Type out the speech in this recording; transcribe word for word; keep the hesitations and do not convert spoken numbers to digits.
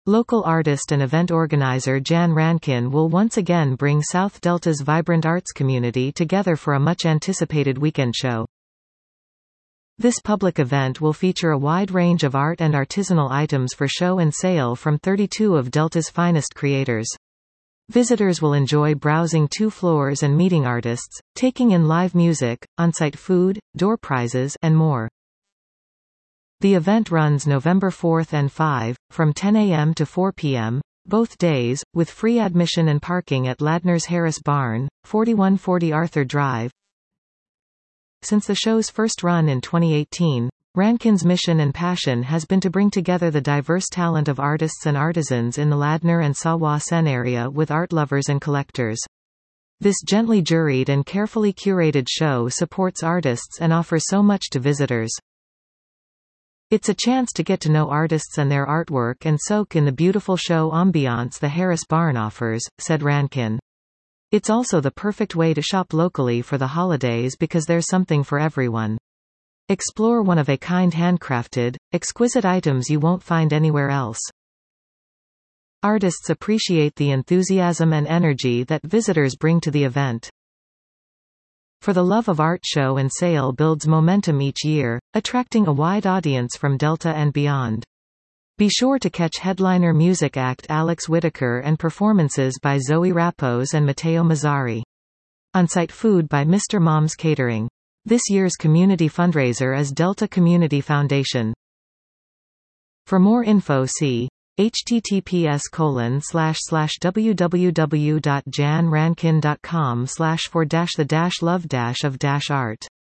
Local artist and event organizer Jan Rankin will once again bring South Delta's vibrant arts community together for a much-anticipated weekend show. This public event will feature a wide range of art and artisanal items for show and sale from thirty-two of Delta's finest creators. Visitors will enjoy browsing two floors and meeting artists, taking in live music, on-site food, door prizes, and more. The event runs November fourth and fifth, from ten a m to four p m, both days, with free admission and parking at Ladner's Harris Barn, forty-one forty Arthur Drive. Since the show's first run in twenty eighteen, Rankin's mission and passion has been to bring together the diverse talent of artists and artisans in the Ladner and Sawa Sen area with art lovers and collectors. This gently juried and carefully curated show supports artists and offers so much to visitors. It's a chance to get to know artists and their artwork and soak in the beautiful show ambiance the Harris Barn offers, said Rankin. It's also the perfect way to shop locally for the holidays because there's something for everyone. Explore one-of-a-kind handcrafted, exquisite items you won't find anywhere else. Artists appreciate the enthusiasm and energy that visitors bring to the event. For the Love of Art show and sale builds momentum each year, attracting a wide audience from Delta and beyond. Be sure to catch headliner music act Alex Whitaker and performances by Zoe Rappos and Matteo Mazzari. On-site food by Mister Mom's Catering. This year's community fundraiser is Delta Community Foundation. For more info see https colon slash slash www dot jan rankin dot com slash for dash the dash love dash of dash art